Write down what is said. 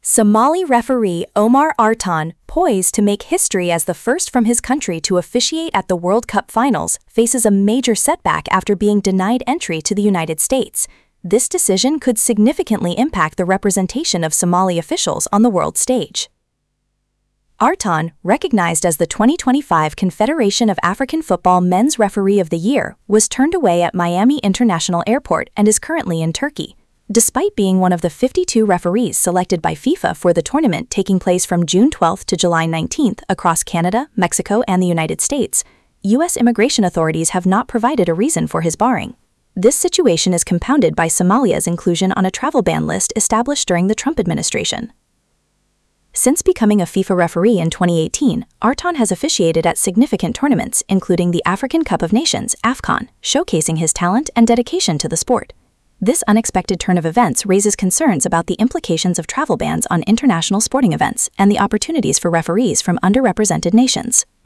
Somali referee Omar Artan, poised to make history as the first from his country to officiate at the World Cup finals, faces a major setback after being denied entry to the United States. This decision could significantly impact the representation of Somali officials on the world stage. Artan, recognized as the 2025 Confederation of African Football Men's Referee of the Year, was turned away at Miami International Airport and is currently in Turkey. Despite being one of the 52 referees selected by FIFA for the tournament taking place from June 12 to July 19 across Canada, Mexico, and the United States, U.S. immigration authorities have not provided a reason for his barring. This situation is compounded by Somalia's inclusion on a travel ban list established during the Trump administration. Since becoming a FIFA referee in 2018, Artan has officiated at significant tournaments, including the African Cup of Nations (AFCON), showcasing his talent and dedication to the sport. This unexpected turn of events raises concerns about the implications of travel bans on international sporting events and the opportunities for referees from underrepresented nations.